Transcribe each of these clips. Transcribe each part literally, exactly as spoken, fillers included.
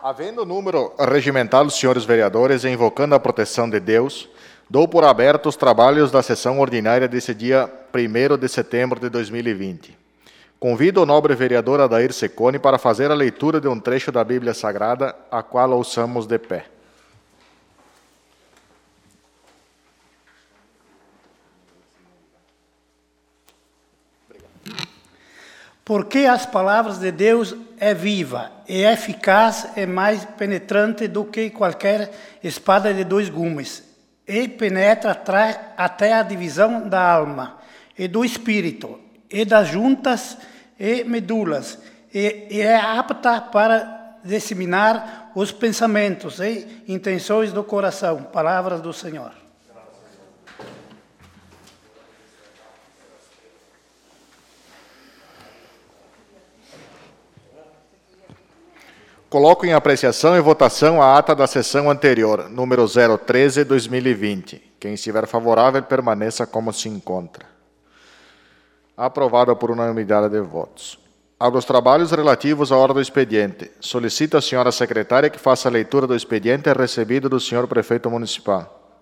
Havendo o número regimental dos senhores vereadores e invocando a proteção de Deus, dou por aberto os trabalhos da sessão ordinária desse dia primeiro de setembro de dois mil e vinte. Convido o nobre vereador Adair Cecconi para fazer a leitura de um trecho da Bíblia Sagrada, a qual ouçamos de pé. Porque as palavras de Deus é viva, é eficaz, é mais penetrante do que qualquer espada de dois gumes, e penetra até a divisão da alma e do espírito, e das juntas e medulas, e, e é apta para disseminar os pensamentos e intenções do coração. Palavras do Senhor. Coloco em apreciação e votação a ata da sessão anterior, número zero treze, dois mil e vinte. Quem estiver favorável, permaneça como se encontra. Aprovada por unanimidade de votos. Aos trabalhos relativos à hora do expediente, solicito à senhora secretária que faça a leitura do expediente recebido do senhor prefeito municipal.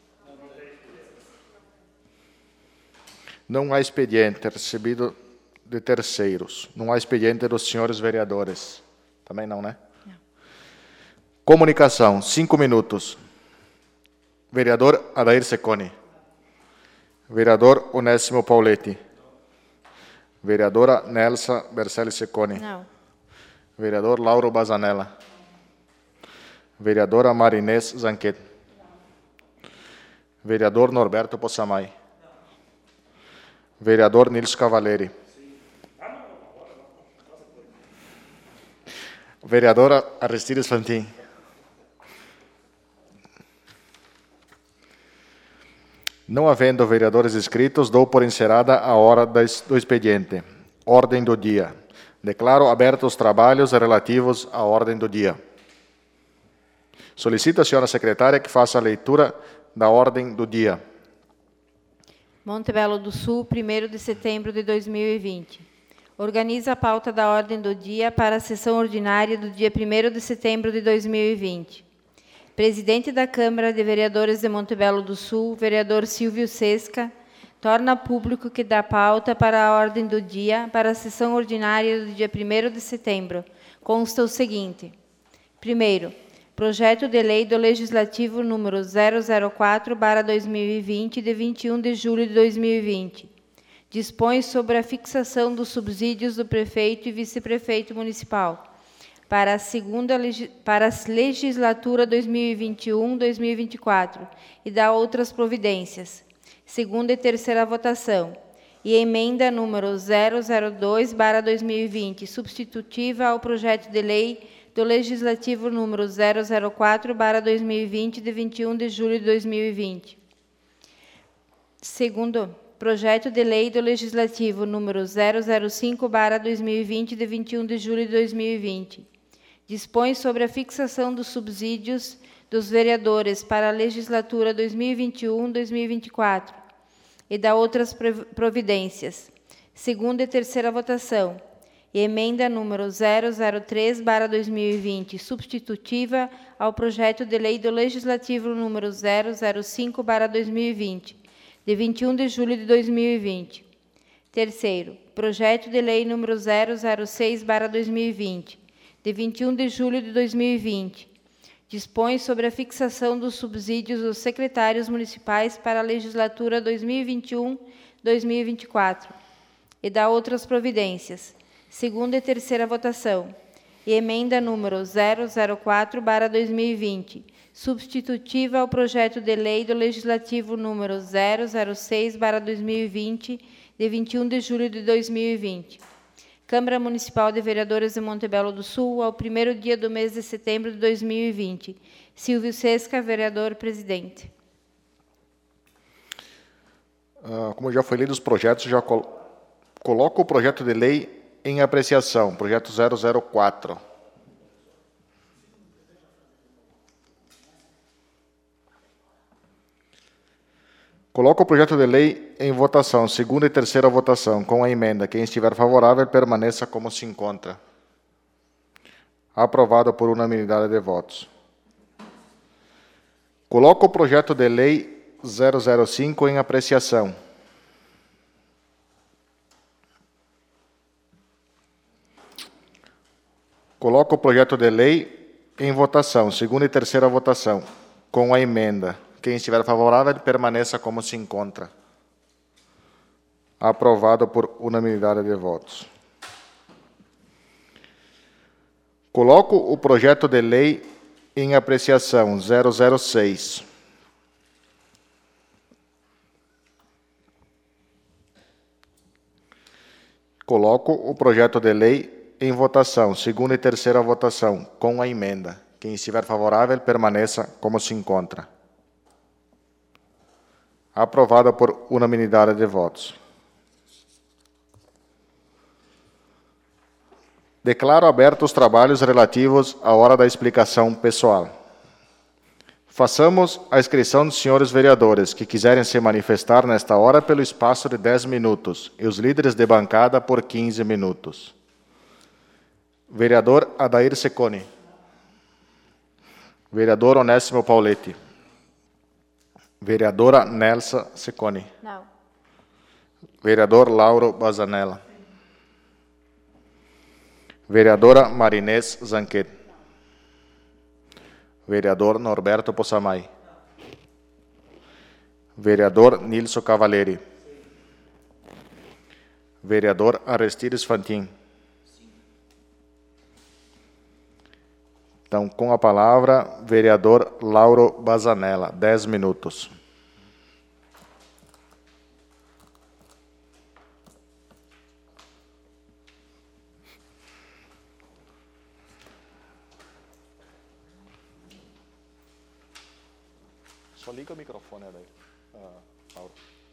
Não há expediente recebido de terceiros. Não há expediente dos senhores vereadores. Também não, né? Não. Comunicação, cinco minutos. Vereador Adair Cecconi. Vereador Onésimo Pauletti. Vereadora Nelsa Berselli Cecconi. Não. Vereador Lauro Bazanella. Vereadora Marinês Zanquet. Vereador Norberto Possamay. Vereador Nils Cavaleri. Vereadora Aristides Fantin. Não havendo vereadores inscritos, dou por encerrada a hora do expediente. Ordem do dia. Declaro abertos os trabalhos relativos à ordem do dia. Solicito à senhora secretária que faça a leitura da ordem do dia. Monte Belo do Sul, primeiro de setembro de dois mil e vinte. Organiza a pauta da ordem do dia para a sessão ordinária do dia primeiro de setembro de dois mil e vinte. Presidente da Câmara de Vereadores de Monte Belo do Sul, vereador Silvio Sesca, torna público que dá pauta para a ordem do dia para a sessão ordinária do dia primeiro de setembro. Consta o seguinte. Primeiro, projeto de lei do Legislativo número zero zero quatro barra dois mil e vinte, de vinte e um de julho de dois mil e vinte. Dispõe sobre a fixação dos subsídios do prefeito e vice-prefeito municipal para a segunda para a legislatura dois mil e vinte e um a dois mil e vinte e quatro e dá outras providências. Segunda e terceira votação. E emenda número zero zero dois barra dois mil e vinte, substitutiva ao projeto de lei do Legislativo número zero zero quatro barra dois mil e vinte, de vinte e um de julho de dois mil e vinte. Segundo, projeto de lei do Legislativo número zero zero cinco barra dois mil e vinte, de vinte e um de julho de dois mil e vinte. Dispõe sobre a fixação dos subsídios dos vereadores para a legislatura dois mil e vinte e um a dois mil e vinte e quatro e dá outras providências. Segunda e terceira votação. E emenda número zero zero três barra dois mil e vinte, substitutiva ao projeto de lei do Legislativo número zero zero cinco barra dois mil e vinte, de vinte e um de julho de dois mil e vinte. Terceiro, projeto de lei número zero zero seis barra dois mil e vinte, de vinte e um de julho de dois mil e vinte. Dispõe sobre a fixação dos subsídios dos secretários municipais para a legislatura dois mil e vinte e um a dois mil e vinte e quatro e dá outras providências. Segunda e terceira votação. E emenda número zero zero quatro barra dois mil e vinte, substitutiva ao projeto de lei do Legislativo número zero zero seis barra dois mil e vinte, de vinte e um de julho de dois mil e vinte. Câmara Municipal de Vereadores de Monte Belo do Sul, ao primeiro dia do mês de setembro de dois mil e vinte. Silvio Sesca, vereador presidente. Uh, como já foi lido os projetos, já col coloco o projeto de lei em apreciação, projeto zero zero quatro. Coloco o projeto de lei em votação, segunda e terceira votação, com a emenda. Quem estiver favorável, permaneça como se encontra. Aprovado por unanimidade de votos. Coloco o projeto de lei zero zero cinco em apreciação. Coloco o projeto de lei em votação, segunda e terceira votação, com a emenda. Quem estiver favorável, permaneça como se encontra. Aprovado por unanimidade de votos. Coloco o projeto de lei em apreciação, zero zero seis. Coloco o projeto de lei em votação, segunda e terceira votação, com a emenda. Quem estiver favorável, permaneça como se encontra. Aprovada por unanimidade de votos. Declaro abertos os trabalhos relativos à hora da explicação pessoal. Façamos a inscrição dos senhores vereadores que quiserem se manifestar nesta hora pelo espaço de dez minutos e os líderes de bancada por quinze minutos. Vereador Adair Cecconi. Vereador Onésimo Pauletti. Vereadora Nelsa Cecconi. Não. Vereador Lauro Bazanella. Vereadora Marinês Zanquet. Vereador Norberto Possamay. Vereador Nilson Cavaleri. Vereador Aristides Fantin. Então, com a palavra, vereador Lauro Bazanella, dez minutos. Só liga o microfone daí, ah, Lauro.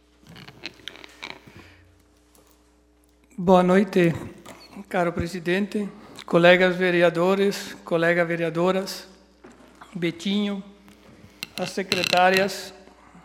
Boa noite, caro presidente, colegas vereadores, colegas vereadoras, Betinho, as secretárias.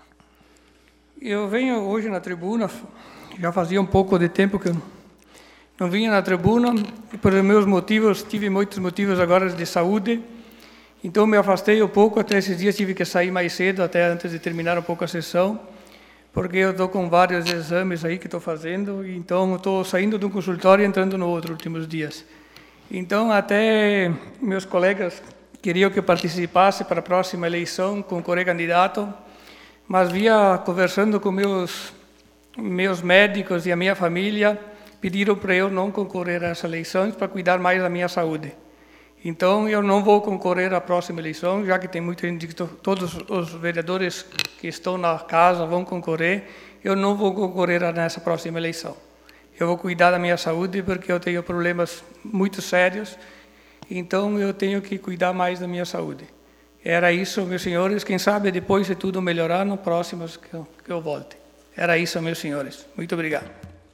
Eu venho hoje na tribuna, já fazia um pouco de tempo que eu não vinha na tribuna, e por meus motivos, tive muitos motivos agora de saúde, então me afastei um pouco, até esses dias tive que sair mais cedo, até antes de terminar um pouco a sessão, porque eu estou com vários exames aí que estou fazendo, então estou saindo de um consultório e entrando no outro últimos dias. Então, até meus colegas queriam que eu participasse para a próxima eleição, concorrer candidato, mas via conversando com meus, meus médicos e a minha família, pediram para eu não concorrer a essas eleições para cuidar mais da minha saúde. Então, eu não vou concorrer à próxima eleição, já que tem muita gente, todos os vereadores que estão na casa vão concorrer, eu não vou concorrer nessa próxima eleição. Eu vou cuidar da minha saúde porque eu tenho problemas muito sérios, então eu tenho que cuidar mais da minha saúde. Era isso, meus senhores. Quem sabe depois, se tudo melhorar, no próximo que eu, que eu volte. Era isso, meus senhores. Muito obrigado.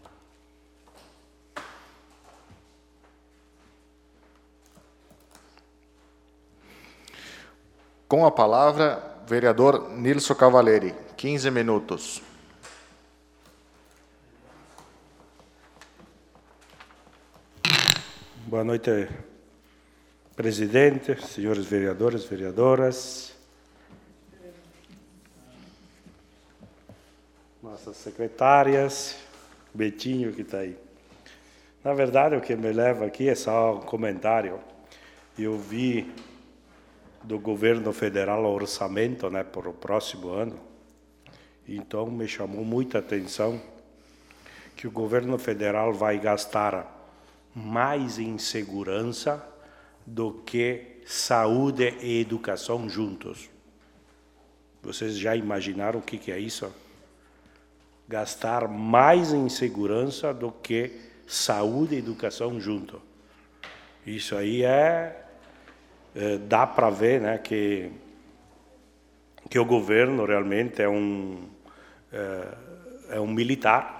Com a palavra, vereador Nilson Cavaleri, quinze minutos. Boa noite, presidente, senhores vereadores, vereadoras, nossas secretárias, Betinho que está aí. Na verdade, o que me leva aqui é só um comentário. Eu vi do governo federal o orçamento, né, para o próximo ano, então me chamou muita atenção que o governo federal vai gastar mais em segurança do que saúde e educação juntos. Vocês já imaginaram o que que é isso? Gastar mais em segurança do que saúde e educação junto. Isso aí é, é dá para ver, né, que que o governo realmente é um é, é um militar.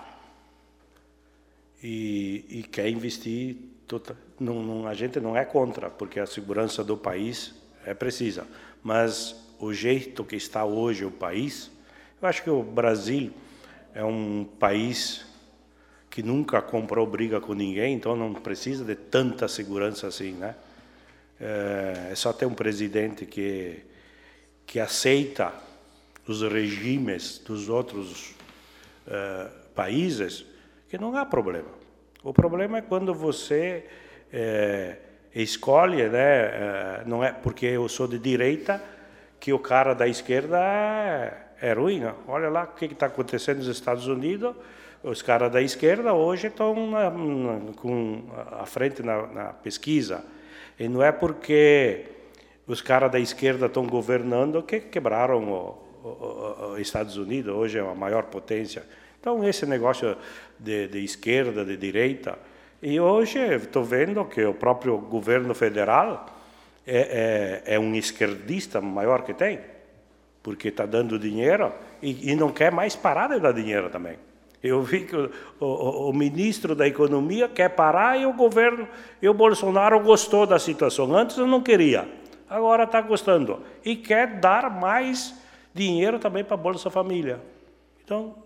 E, e quer investir, total, não, não, a gente não é contra, porque a segurança do país é precisa, mas o jeito que está hoje o país, eu acho que o Brasil é um país que nunca comprou briga com ninguém, então não precisa de tanta segurança assim, né? É, é só ter um presidente que, que aceita os regimes dos outros uh, países, que não há problema. O problema é quando você é, escolhe, né, é, não é porque eu sou de direita que o cara da esquerda é, é ruim. Não. Olha lá o que está acontecendo nos Estados Unidos. Os caras da esquerda hoje estão na, na, com à frente na, na pesquisa. E não é porque os caras da esquerda estão governando que quebraram os Estados Unidos. Hoje é a maior potência. Então, esse negócio de, de esquerda, de direita. E hoje estou vendo que o próprio governo federal é, é, é um esquerdista maior que tem, porque está dando dinheiro e, e não quer mais parar de dar dinheiro também. Eu vi que o, o, o ministro da Economia quer parar e o governo, e o Bolsonaro gostou da situação. Antes eu não queria, agora está gostando. E quer dar mais dinheiro também para a Bolsa Família. Então,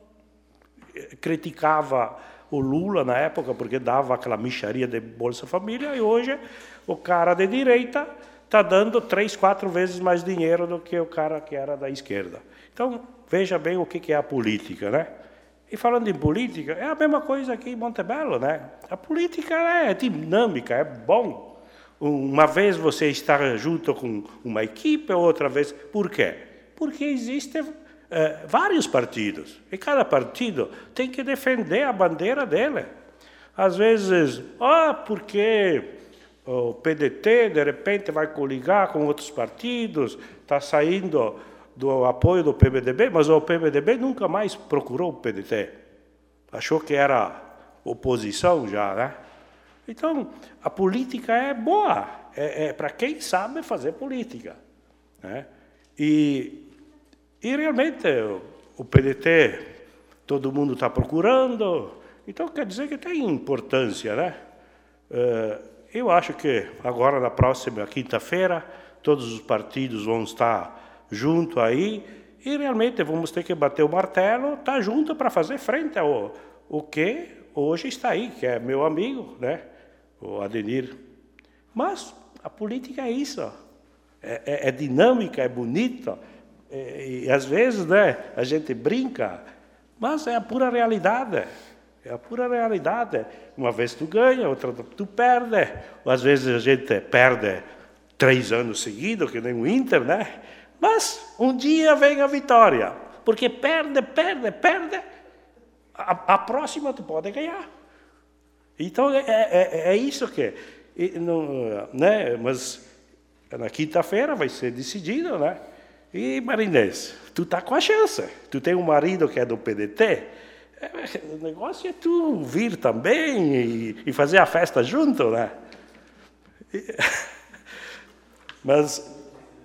criticava o Lula na época, porque dava aquela mixaria de Bolsa Família, e hoje o cara de direita está dando três, quatro vezes mais dinheiro do que o cara que era da esquerda. Então, veja bem o que é a política, né? E falando em política, é a mesma coisa aqui em Montebello, né? A política é dinâmica, é bom. Uma vez você está junto com uma equipe, outra vez... Por quê? Porque existem é, vários partidos, e cada partido tem que defender a bandeira dele. Às vezes, ah, porque o P D T, de repente, vai coligar com outros partidos, está saindo do apoio do P M D B, mas o P M D B nunca mais procurou o P D T. Achou que era oposição já, né? Então, a política é boa, é, é para quem sabe fazer política, né? E, e realmente o P D T todo mundo está procurando, então quer dizer que tem importância, né? Eu acho que agora, na próxima quinta-feira, todos os partidos vão estar junto aí, e realmente vamos ter que bater o martelo, tá junto para fazer frente ao o que hoje está aí, que é meu amigo, né, o Adenir. Mas a política é isso, é, é, é dinâmica, é bonita, é, e às vezes, né, a gente brinca, mas é a pura realidade, é a pura realidade. Uma vez tu ganha, outra tu perde, ou às vezes a gente perde três anos seguidos, que nem o Inter, né? Mas um dia vem a vitória, porque perde, perde, perde, a, a próxima tu pode ganhar. Então, é, é, é isso que... E, não, né? Mas na quinta-feira vai ser decidido, né? E, Marinês, tu está com a chance. Tu tem um marido que é do P D T, é, o negócio é tu vir também e, e fazer a festa junto, né? E, mas...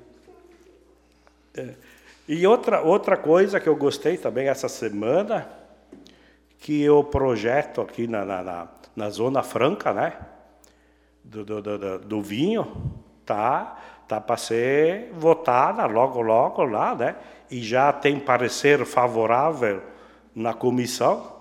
E outra, outra coisa que eu gostei também essa semana, que o projeto aqui na, na, na Zona Franca, né, do, do, do, do vinho, tá, tá para ser votada logo, logo lá, né, e já tem parecer favorável na comissão.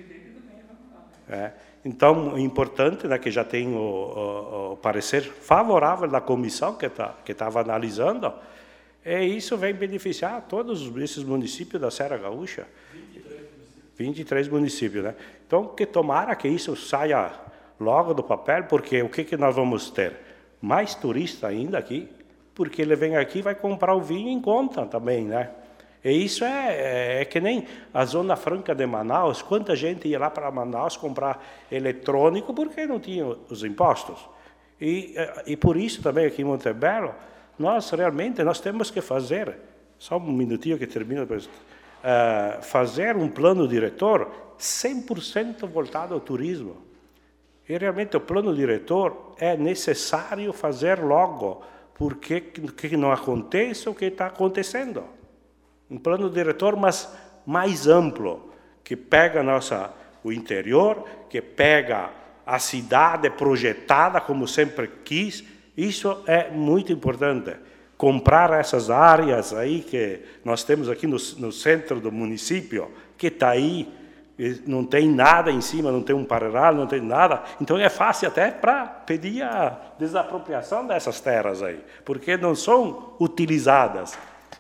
É, então, é importante, né, que já tem o, o, o parecer favorável da comissão que tá, que estava analisando. E isso vem beneficiar todos esses municípios da Serra Gaúcha. vinte e três municípios, né? Então, que tomara que isso saia logo do papel, porque o que, que nós vamos ter? Mais turista ainda aqui, porque ele vem aqui e vai comprar o vinho em conta também, né? E isso é, é, é que nem a Zona Franca de Manaus, quanta gente ia lá para Manaus comprar eletrônico porque não tinha os impostos. E, e por isso também aqui em Montebello, nós realmente nós temos que fazer, só um minutinho que termina, uh, fazer um plano diretor cem por cento voltado ao turismo. E realmente o plano diretor é necessário fazer logo, porque que não aconteça o que está acontecendo. Um plano diretor, mas mais amplo, que pega nossa, o interior, que pega a cidade projetada como sempre quis. Isso é muito importante. Comprar essas áreas aí que nós temos aqui no, no centro do município, que está aí, não tem nada em cima, não tem um paralelo, não tem nada. Então é fácil até para pedir a desapropriação dessas terras aí, porque não são utilizadas.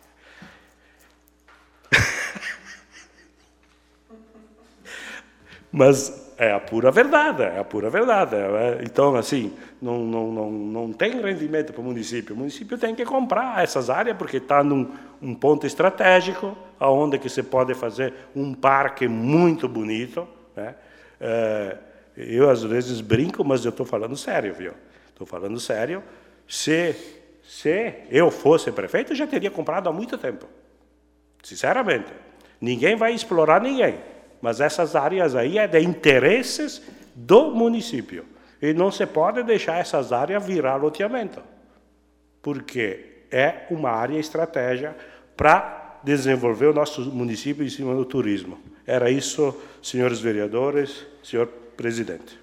Mas é a pura verdade, é a pura verdade. Então, assim, não, não, não, não tem rendimento para o município. O município tem que comprar essas áreas, porque está num um ponto estratégico, onde que você pode fazer um parque muito bonito, né? É, eu, às vezes, brinco, mas eu estou falando sério, viu? Estou falando sério. Se, se eu fosse prefeito, eu já teria comprado há muito tempo. Sinceramente. Ninguém vai explorar ninguém. Mas essas áreas aí é de interesses do município. E não se pode deixar essas áreas virar loteamento. Porque é uma área estratégica para desenvolver o nosso município em cima do turismo. Era isso, senhores vereadores, senhor presidente.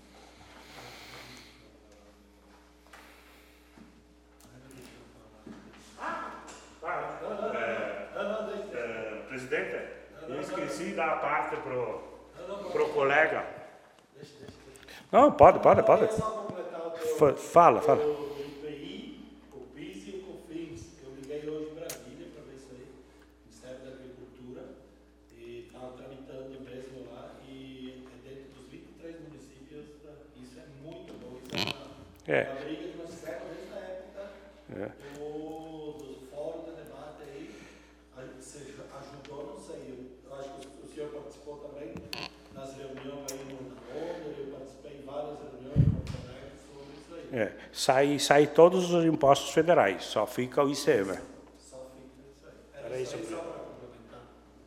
Presidente, eu esqueci da parte para o colega. Não, pode, pode, pode. Fala, fala. O I P I, o PIS e o COFINS. Eu liguei hoje em Brasília para ver isso aí, Ministério da Agricultura, e estava tramitando mesmo lá, e é dentro dos vinte e três municípios, isso é muito bom. Isso é uma, É. uma briga que nós fizemos desde a época É. do, do fórum da debate aí. A gente se ajudou, não sei, eu acho que o senhor participou também nas reuniões aí no Onda, eu participei em várias reuniões com colegas sobre isso aí. É. Sai, sai todos os impostos federais, só fica o I C M. Só fica isso aí. Era, Era isso isso aí, mesmo. só para complementar.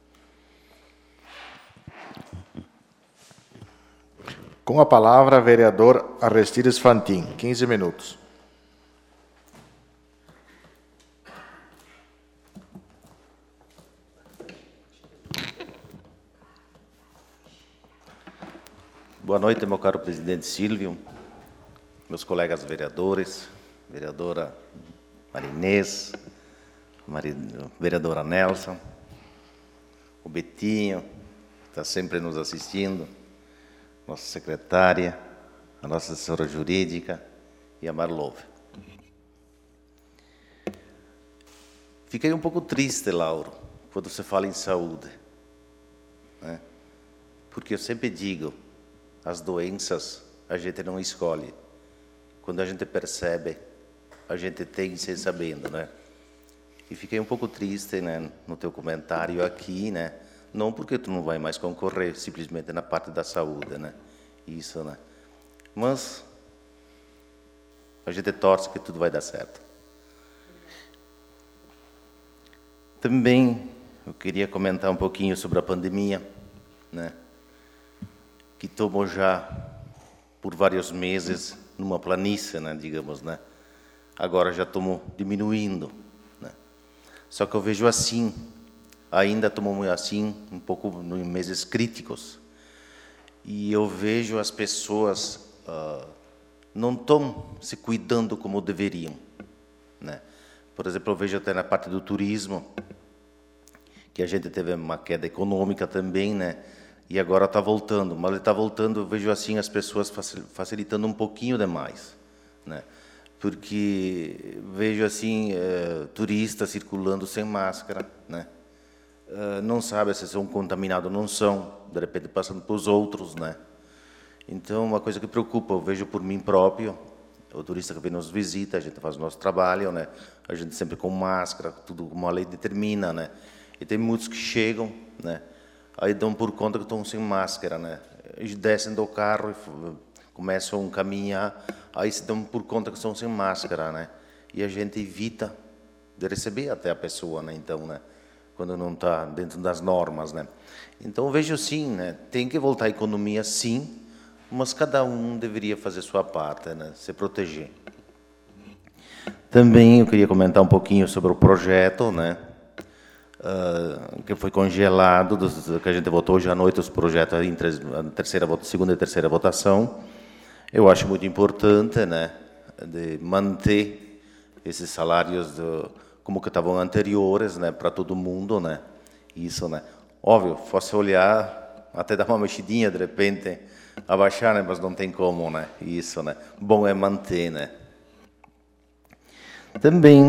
Com a palavra, vereador Aristides Fantin, quinze minutos. Boa noite, meu caro presidente Silvio, meus colegas vereadores, vereadora Marinês, Mari- vereadora Nelson, o Betinho, que está sempre nos assistindo, nossa secretária, a nossa assessora jurídica e a Marlove. Fiquei um pouco triste, Lauro, quando você fala em saúde, né? Porque eu sempre digo, as doenças a gente não escolhe. Quando a gente percebe, a gente tem sem sabendo, né? E fiquei um pouco triste, né, no teu comentário aqui, né? Não porque tu não vai mais concorrer, simplesmente na parte da saúde, né? Isso, né? Mas a gente torce que tudo vai dar certo. Também eu queria comentar um pouquinho sobre a pandemia, né? Que tomou já por vários meses numa planície, né, digamos, né? Agora já tomou diminuindo, né? Só que eu vejo assim, ainda tomou assim um pouco em meses críticos, e eu vejo as pessoas ah, não estão se cuidando como deveriam, né? Por exemplo, eu vejo até na parte do turismo que a gente teve uma queda econômica também, né? E agora está voltando, mas ele está voltando, eu vejo assim as pessoas facilitando um pouquinho demais, né? Porque vejo assim eh, turistas circulando sem máscara, né? Eh, não sabe se são contaminados ou não são, de repente passando para os outros, né? Então, uma coisa que preocupa, eu vejo por mim próprio, o turista que vem nos visita, a gente faz o nosso trabalho, né? A gente sempre com máscara, tudo como a lei determina, né? E tem muitos que chegam, né? Aí dão por conta que estão sem máscara, né? Eles descem do carro e começam a caminhar, aí se dão por conta que estão sem máscara, né? E a gente evita de receber até a pessoa, né? Então, né? Quando não está dentro das normas, né? Então, eu vejo sim, né? Tem que voltar à economia, sim, mas cada um deveria fazer sua parte, né? Se proteger. Também eu queria comentar um pouquinho sobre o projeto, né? Uh, que foi congelado, dos, que a gente votou hoje à noite, os projetos em a terceira, segunda e terceira votação. Eu acho muito importante, né, de manter esses salários do, como que estavam anteriores, né, para todo mundo, né, isso, né. Óbvio, fosse olhar até dar uma mexidinha de repente, abaixar, né? Mas não tem como, né? Isso, né? Bom é manter, né? Também,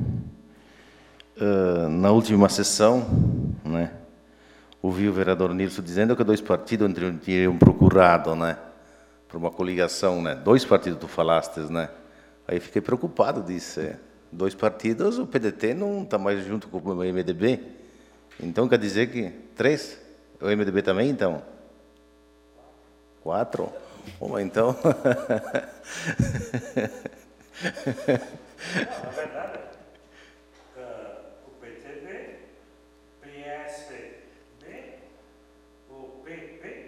uh, na última sessão, né? Ouvi o vereador Nilson dizendo que dois partidos teriam procurado, né? Por uma coligação, né? Dois partidos tu falaste, né? Aí fiquei preocupado, disse, dois partidos, o P D T não está mais junto com o M D B. Então quer dizer que três? O M D B também, então? Quatro? Bom, então... Na verdade, uh, o P T B, P S B, o P P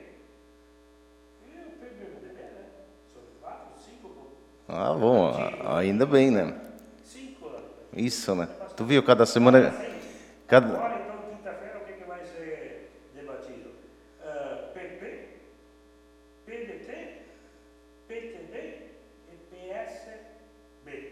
e o P M D B, né? São quatro, cinco. Ah, bom, ainda bem, né? Cinco anos. Isso, né? Tu viu, cada semana... Cada... Agora, então, quinta-feira, o que, que vai ser debatido? Uh, P P, P D T, P T B e P S B.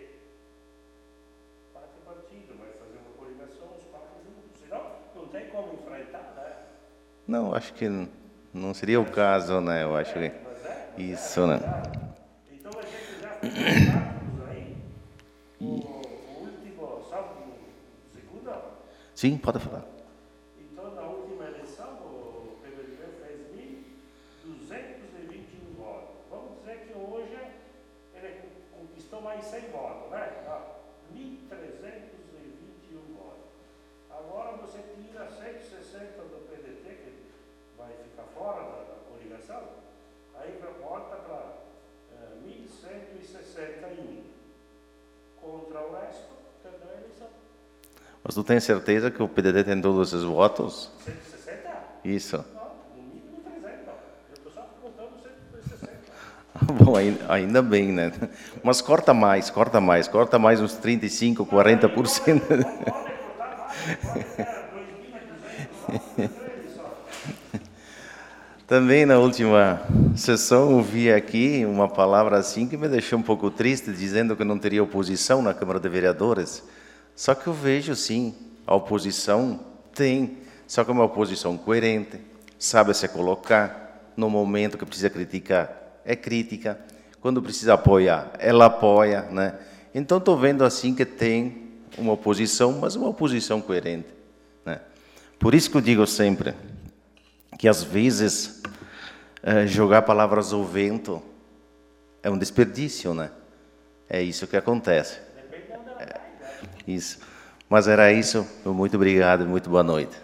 Quatro partidos, vai fazer uma coligação, os quatro juntos. Senão, não tem como enfrentar, né? Não, acho que não seria o caso, né? Eu acho que... Isso, né? Então, a gente já fez os cálculos aí. O, o último, sabe, o segundo? Sim, pode falar. Então, na última eleição, o P M D B fez mil duzentos e vinte e um votos. Vamos dizer que hoje ele conquistou mais cem votos, né? mil trezentos e vinte e um votos. Agora você tira cento e sessenta do P D T, que vai ficar fora da, da coligação, aí volta para uh, mil cento e sessenta e um. Contra o resto, perdeu a eleição. Mas tu tens certeza que o P D T tem todos esses votos? cento e sessenta? Isso. Não, no mínimo trezentos. Eu estou só contando cento e sessenta. Bom, ainda bem, né? Mas corta mais, corta mais, corta mais uns trinta e cinco, quarenta por cento. Pode cortar mais, pode ter dois mil e duzentos só. Também na última sessão ouvi aqui uma palavra assim que me deixou um pouco triste, dizendo que não teria oposição na Câmara de Vereadores. Só que eu vejo, sim, a oposição tem, só que é uma oposição coerente, sabe se colocar no momento que precisa criticar, é crítica, quando precisa apoiar, ela apoia, né? Então estou vendo assim que tem uma oposição, mas uma oposição coerente, né? Por isso que eu digo sempre que às vezes eh, jogar palavras ao vento é um desperdício, né? É isso que acontece. É, isso. Mas era isso. Muito obrigado e muito boa noite.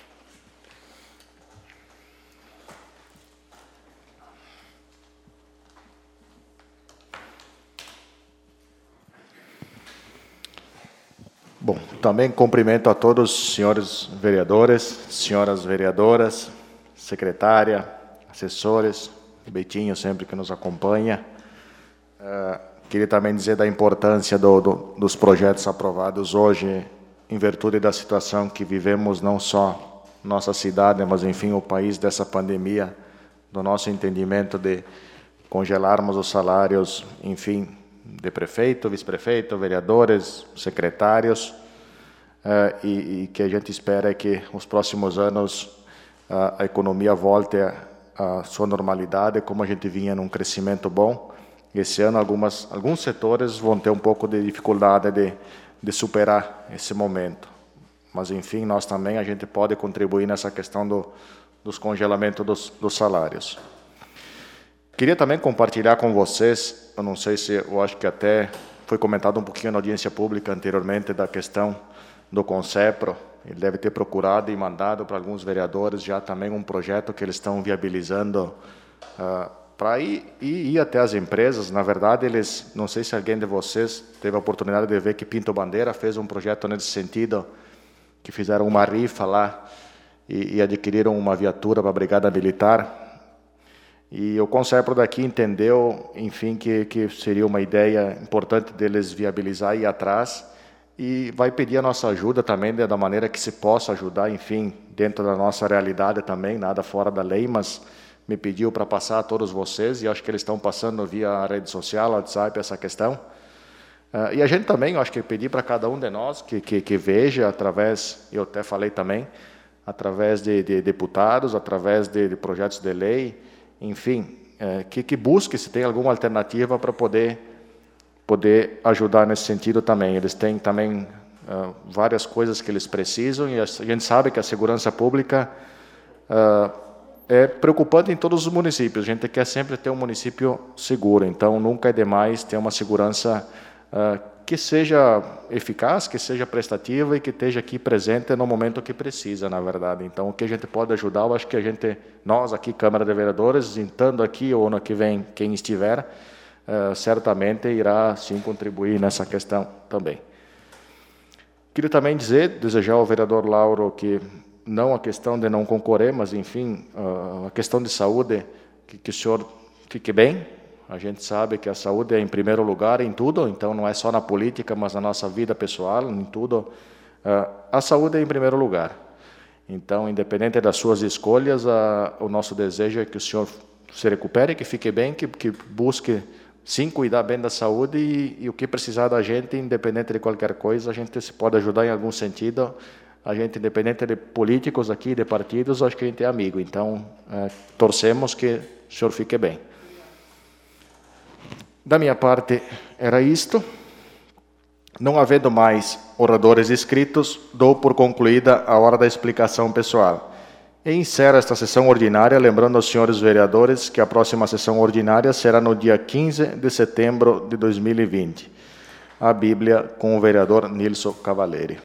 Bom, também cumprimento a todos os senhores vereadores, senhoras vereadoras, secretária, assessores, Betinho sempre que nos acompanha. Uh, queria também dizer da importância do, do, dos projetos aprovados hoje, em virtude da situação que vivemos, não só nossa cidade, mas, enfim, o país dessa pandemia, do nosso entendimento de congelarmos os salários, enfim, de prefeito, vice-prefeito, vereadores, secretários, uh, e, e que a gente espera que os próximos anos uh, a economia volte à sua normalidade, como a gente vinha num crescimento bom. Esse ano algumas, alguns setores vão ter um pouco de dificuldade de, de superar esse momento. Mas, enfim, nós também, a gente pode contribuir nessa questão do, dos congelamentos dos, dos salários. Queria também compartilhar com vocês, eu não sei se, eu acho que até foi comentado um pouquinho na audiência pública anteriormente, da questão do Concepro. Ele deve ter procurado e mandado para alguns vereadores já também um projeto que eles estão viabilizando uh, para ir, ir, ir até as empresas. Na verdade, eles, não sei se alguém de vocês teve a oportunidade de ver que Pinto Bandeira fez um projeto nesse sentido, que fizeram uma rifa lá e, e adquiriram uma viatura para a Brigada Militar. E o Concepro daqui entendeu, enfim, que, que seria uma ideia importante deles viabilizar e ir atrás, e vai pedir a nossa ajuda também, da maneira que se possa ajudar, enfim, dentro da nossa realidade também, nada fora da lei, mas me pediu para passar a todos vocês, e acho que eles estão passando via a rede social, WhatsApp, essa questão. Uh, e a gente também, eu acho que pedir para cada um de nós que, que, que veja através, eu até falei também, através de, de deputados, através de, de projetos de lei, enfim, é, que, que busque se tem alguma alternativa para poder, poder ajudar nesse sentido também. Eles têm também uh, várias coisas que eles precisam, e a gente sabe que a segurança pública uh, é preocupante em todos os municípios. A gente quer sempre ter um município seguro, então nunca é demais ter uma segurança uh, que seja eficaz, que seja prestativa e que esteja aqui presente no momento que precisa, na verdade. Então, o que a gente pode ajudar, eu acho que a gente, nós aqui, Câmara de Vereadores, estando aqui ou ano que vem, quem estiver, uh, certamente irá, sim, contribuir nessa questão também. Queria também dizer, desejar ao vereador Lauro que não a questão de não concorrer, mas, enfim, uh, a questão de saúde, que, que o senhor fique bem. A gente sabe que a saúde é em primeiro lugar em tudo, então não é só na política, mas na nossa vida pessoal, em tudo. Uh, a saúde é em primeiro lugar. Então, independente das suas escolhas, uh, o nosso desejo é que o senhor se recupere, que fique bem, que, que busque, sim, cuidar bem da saúde e, e o que precisar da gente, independente de qualquer coisa, a gente se pode ajudar em algum sentido. A gente, independente de políticos aqui, de partidos, acho que a gente é amigo. Então, uh, torcemos que o senhor fique bem. Da minha parte, era isto. Não havendo mais oradores inscritos, dou por concluída a hora da explicação pessoal. E encerro esta sessão ordinária, lembrando aos senhores vereadores que a próxima sessão ordinária será no dia quinze de setembro de dois mil e vinte. A Bíblia com o vereador Nilson Cavalieri.